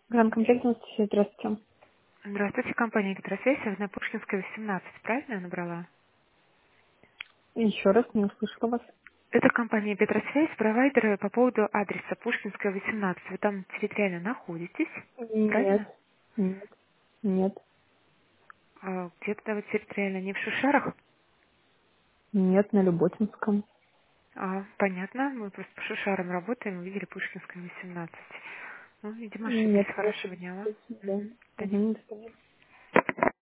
Гран-комплект 97, здравствуйте. Здравствуйте, компания «Гидросвязь», на Пушкинская, 18, правильно я набрала? Еще раз не услышала вас. Это компания «Петросвязь», провайдеры по поводу адреса Пушкинская, 18. Вы там территориально находитесь, Нет, правильно? нет, нет, Где-то вы территориально не в Шушарах? нет, на Люботинском. Понятно, мы просто по Шушарам работаем, увидели Пушкинская, 18. Ну, видимо, ошиблись, Нет, вы хорошего ошиблись. дня вам. Спасибо. Мгм. Да не Угу, до свидания.